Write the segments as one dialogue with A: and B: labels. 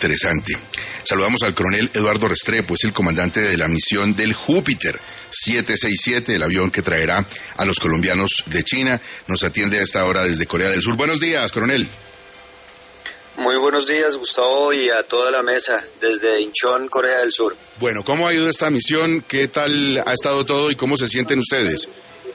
A: interesante. Saludamos al coronel Eduardo Restrepo, es el comandante de la misión del Júpiter 767, el avión que traerá a los colombianos de China. Nos atiende a esta hora desde Corea del Sur. Buenos días, coronel.
B: Muy buenos días, Gustavo, y a toda la mesa desde Incheon, Corea del Sur.
A: Bueno, ¿cómo ha ido esta misión? ¿Qué tal ha estado todo y cómo se sienten ustedes?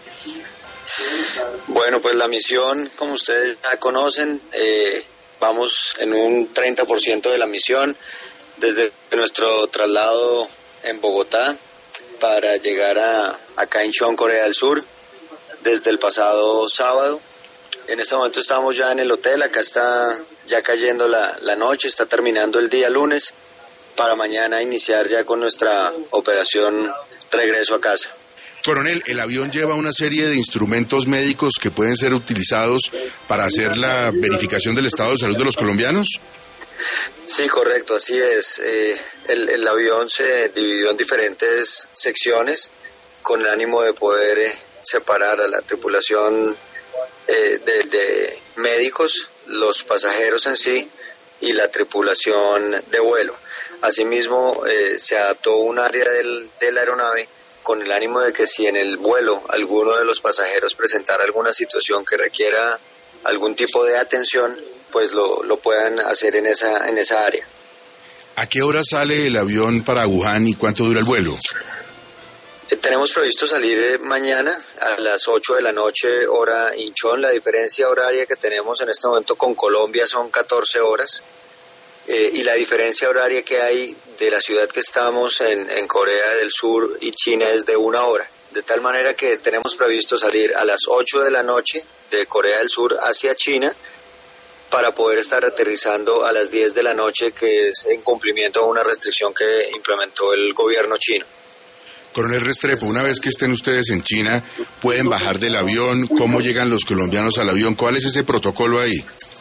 B: Bueno, pues la misión, como ustedes ya conocen, vamos en un 30% de la misión desde nuestro traslado en Bogotá para llegar acá a Incheon, Corea del Sur, desde el pasado sábado. En este momento estamos ya en el hotel, acá está ya cayendo la noche, está terminando el día lunes, para mañana iniciar ya con nuestra operación regreso a casa.
A: Coronel, el avión lleva una serie de instrumentos médicos que pueden ser utilizados para hacer la verificación del estado de salud de los colombianos.
B: Sí, correcto, así es. El avión se dividió en diferentes secciones con el ánimo de poder separar a la tripulación de médicos, los pasajeros en sí y la tripulación de vuelo. Asimismo, se adaptó un área de la aeronave con el ánimo de que si en el vuelo alguno de los pasajeros presentara alguna situación que requiera algún tipo de atención, pues lo puedan hacer en esa área.
A: ¿A qué hora sale el avión para Wuhan y cuánto dura el vuelo?
B: Tenemos previsto salir mañana a las 8 de la noche, hora Incheon. La diferencia horaria que tenemos en este momento con Colombia son 14 horas. Y la diferencia horaria que hay de la ciudad que estamos en Corea del Sur y China es de 1 hora. De tal manera que tenemos previsto salir a las 8 de la noche de Corea del Sur hacia China para poder estar aterrizando a las 10 de la noche, que es en cumplimiento de una restricción que implementó el gobierno chino.
A: Coronel Restrepo, una vez que estén ustedes en China, ¿pueden bajar del avión? ¿Cómo llegan los colombianos al avión? ¿Cuál es ese protocolo ahí?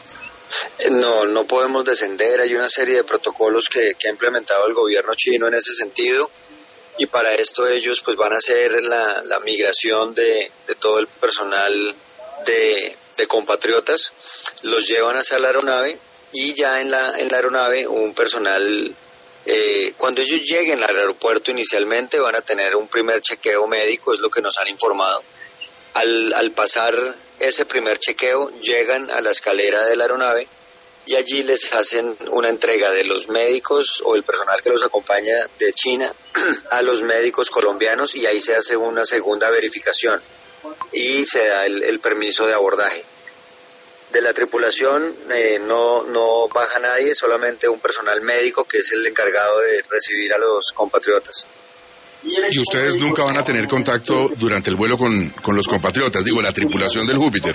B: No podemos descender, hay una serie de protocolos que ha implementado el gobierno chino en ese sentido, y para esto ellos pues van a hacer la migración de todo el personal de compatriotas, los llevan hacia la aeronave y ya en la aeronave un personal, cuando ellos lleguen al aeropuerto inicialmente van a tener un primer chequeo médico, es lo que nos han informado. Al pasar ese primer chequeo llegan a la escalera de la aeronave y allí les hacen una entrega de los médicos o el personal que los acompaña de China a los médicos colombianos, y ahí se hace una segunda verificación y se da el permiso de abordaje. De la tripulación no baja nadie, solamente un personal médico que es el encargado de recibir a los compatriotas.
A: ¿Y ustedes nunca van a tener contacto durante el vuelo con los compatriotas, digo, la tripulación del Júpiter?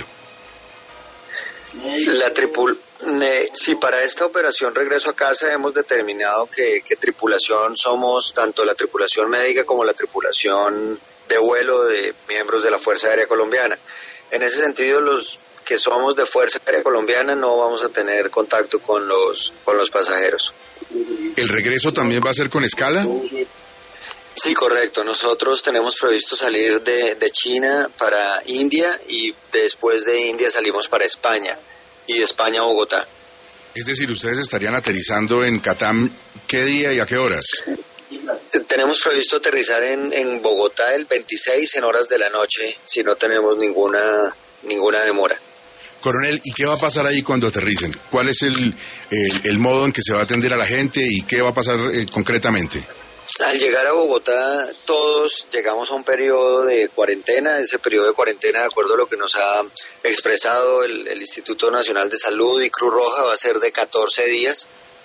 B: Sí, para esta operación regreso a casa hemos determinado que tripulación somos tanto la tripulación médica como la tripulación de vuelo de miembros de la Fuerza Aérea Colombiana. En ese sentido, los que somos de Fuerza Aérea Colombiana no vamos a tener contacto con los pasajeros.
A: ¿El regreso también va a ser con escala?
B: Sí, correcto. Nosotros tenemos previsto salir de China para India y después de India salimos para España y de España a Bogotá.
A: Es decir, ustedes estarían aterrizando en Catam, ¿qué día y a qué horas?
B: Tenemos previsto aterrizar en Bogotá el 26 en horas de la noche, si no tenemos ninguna demora.
A: Coronel, ¿y qué va a pasar ahí cuando aterricen? ¿Cuál es el modo en que se va a atender a la gente y qué va a pasar concretamente?
B: Al llegar a Bogotá, todos llegamos a un periodo de cuarentena. Ese periodo de cuarentena, de acuerdo a lo que nos ha expresado el Instituto Nacional de Salud y Cruz Roja, va a ser de 14 días.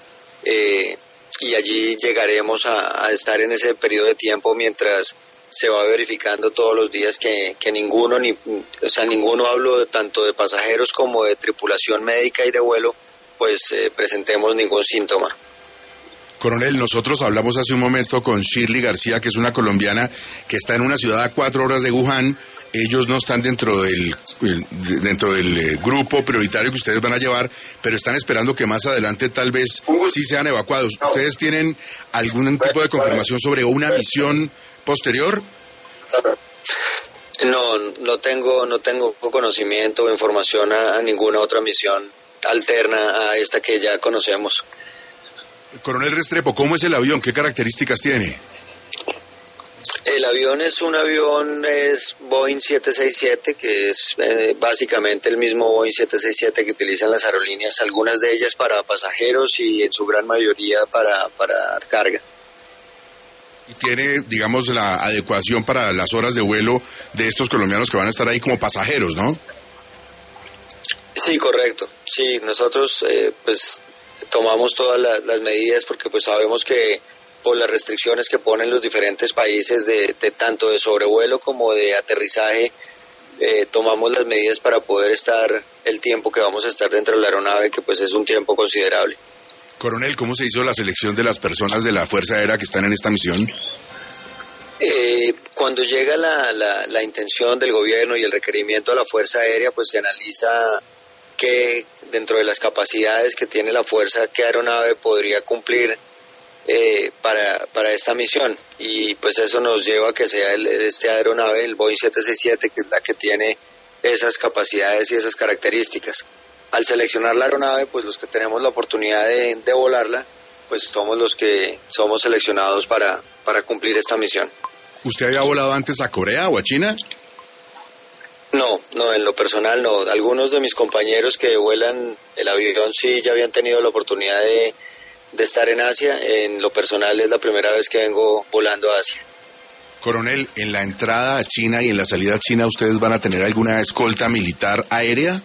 B: Y allí llegaremos a estar en ese periodo de tiempo mientras se va verificando todos los días que ninguno, hablo tanto de pasajeros como de tripulación médica y de vuelo, pues presentemos ningún síntoma.
A: Coronel, nosotros hablamos hace un momento con Shirley García, que es una colombiana que está en una ciudad a 4 horas de Wuhan. Ellos no están dentro del grupo prioritario que ustedes van a llevar, pero están esperando que más adelante tal vez sí sean evacuados. ¿Ustedes tienen algún tipo de confirmación sobre una misión posterior?
B: No tengo conocimiento o información a ninguna otra misión alterna a esta que ya conocemos.
A: Coronel Restrepo, ¿cómo es el avión? ¿Qué características tiene?
B: El avión es Boeing 767, que es básicamente el mismo Boeing 767 que utilizan las aerolíneas, algunas de ellas para pasajeros y en su gran mayoría para carga.
A: Y tiene, digamos, la adecuación para las horas de vuelo de estos colombianos que van a estar ahí como pasajeros, ¿no?
B: Sí, correcto. Sí, nosotros pues tomamos todas las medidas porque pues sabemos que por las restricciones que ponen los diferentes países de tanto de sobrevuelo como de aterrizaje, tomamos las medidas para poder estar el tiempo que vamos a estar dentro de la aeronave, que pues es un tiempo considerable.
A: Coronel, ¿cómo se hizo la selección de las personas de la Fuerza Aérea que están en esta misión?
B: Cuando llega la intención del gobierno y el requerimiento a la Fuerza Aérea, pues se analiza que dentro de las capacidades que tiene la Fuerza, qué aeronave podría cumplir para esta misión, y pues eso nos lleva a que sea esta aeronave, el Boeing 767, que es la que tiene esas capacidades y esas características. Al seleccionar la aeronave, pues los que tenemos la oportunidad de volarla, pues somos los que somos seleccionados para cumplir esta misión.
A: ¿Usted había volado antes a Corea o a China?
B: No, en lo personal no. Algunos de mis compañeros que vuelan el avión sí ya habían tenido la oportunidad de estar en Asia. En lo personal es la primera vez que vengo volando a Asia.
A: Coronel, ¿en la entrada a China y en la salida a China ustedes van a tener alguna escolta militar aérea?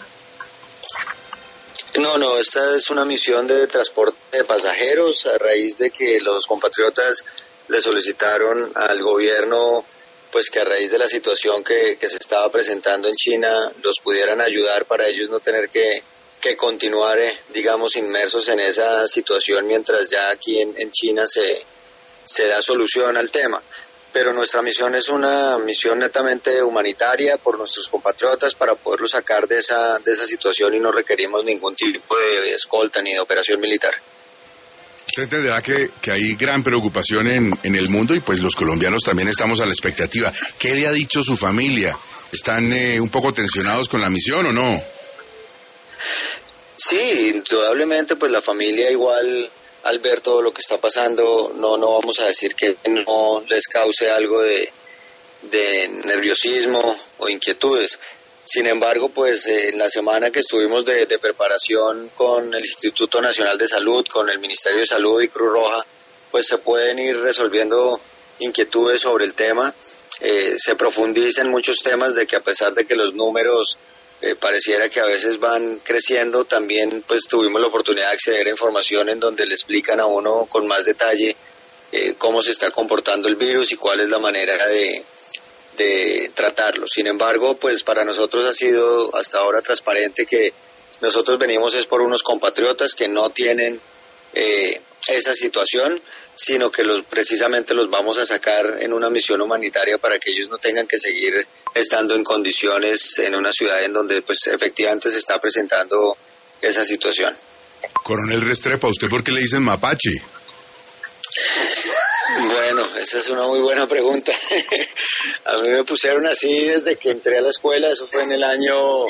B: No, esta es una misión de transporte de pasajeros a raíz de que los compatriotas le solicitaron al gobierno pues que a raíz de la situación que se estaba presentando en China los pudieran ayudar para ellos no tener que continuar, digamos, inmersos en esa situación mientras ya aquí en China se da solución al tema. Pero nuestra misión es una misión netamente humanitaria por nuestros compatriotas para poderlos sacar de esa situación y no requerimos ningún tipo de escolta ni de operación militar.
A: Usted entenderá que hay gran preocupación en el mundo y pues los colombianos también estamos a la expectativa. ¿Qué le ha dicho su familia? ¿Están un poco tensionados con la misión o no?
B: Sí, indudablemente pues la familia igual al ver todo lo que está pasando no vamos a decir que no les cause algo de nerviosismo o inquietudes. Sin embargo, pues en la semana que estuvimos de preparación con el Instituto Nacional de Salud, con el Ministerio de Salud y Cruz Roja, pues se pueden ir resolviendo inquietudes sobre el tema. Se profundiza en muchos temas de que a pesar de que los números pareciera que a veces van creciendo, también pues tuvimos la oportunidad de acceder a información en donde le explican a uno con más detalle cómo se está comportando el virus y cuál es la manera de tratarlo. Sin embargo, pues para nosotros ha sido hasta ahora transparente que nosotros venimos es por unos compatriotas que no tienen esa situación, sino que precisamente los vamos a sacar en una misión humanitaria para que ellos no tengan que seguir estando en condiciones en una ciudad en donde pues efectivamente se está presentando esa situación.
A: Coronel Restrepo, ¿a usted por qué le dicen mapache?
B: Bueno, esa es una muy buena pregunta. A mí me pusieron así desde que entré a la escuela, esa fue en el año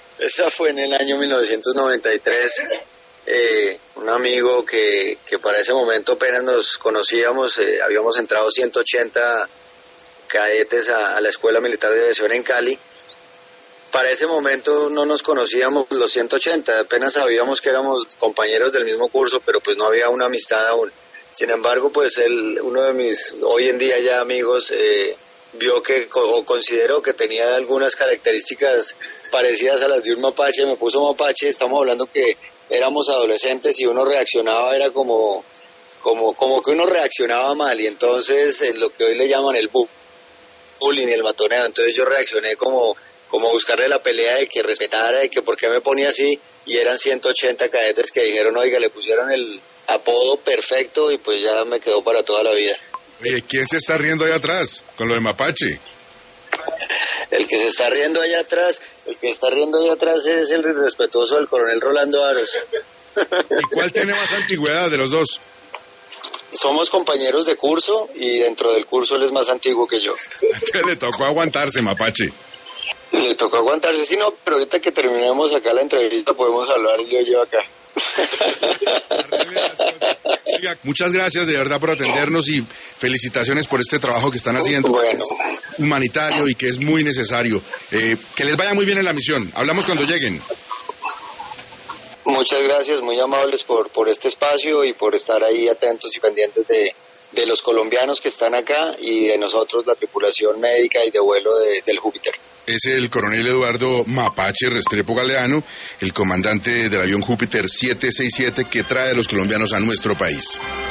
B: 1993. Un amigo que para ese momento apenas nos conocíamos, habíamos entrado 180 cadetes a la Escuela Militar de Aviación en Cali. Para ese momento no nos conocíamos los 180, apenas sabíamos que éramos compañeros del mismo curso, pero pues no había una amistad aún. Sin embargo, pues uno de mis hoy en día ya amigos vio que o consideró que tenía algunas características parecidas a las de un mapache, me puso mapache. Estamos hablando que éramos adolescentes y uno reaccionaba, era como que uno reaccionaba mal, y entonces lo que hoy le llaman el bullying y el matoneo. Entonces yo reaccioné como buscarle la pelea de que respetara, de que por qué me ponía así, y eran 180 cadetes que dijeron, oiga, le pusieron el apodo perfecto y pues ya me quedó para toda la vida.
A: Oye, ¿quién se está riendo allá atrás con lo de mapache?
B: El que se está riendo allá atrás es el respetuoso del coronel Rolando Aros.
A: ¿Y cuál tiene más antigüedad de los dos?
B: Somos compañeros de curso y dentro del curso él es más antiguo que yo.
A: Entonces le tocó aguantarse, mapache.
B: Le tocó aguantarse, sí, no, pero ahorita que terminemos acá la entrevista podemos hablar y yo llevo acá.
A: Oiga, muchas gracias de verdad por atendernos y felicitaciones por este trabajo que están haciendo,
B: Bueno,
A: humanitario y que es muy necesario. Que les vaya muy bien en la misión. Hablamos cuando lleguen.
B: muchas gracias, muy amables por este espacio y por estar ahí atentos y pendientes de los colombianos que están acá y de nosotros, la tripulación médica y de vuelo del Júpiter.
A: Es el coronel Eduardo Mapache Restrepo Galeano, el comandante del avión Júpiter 767 que trae a los colombianos a nuestro país.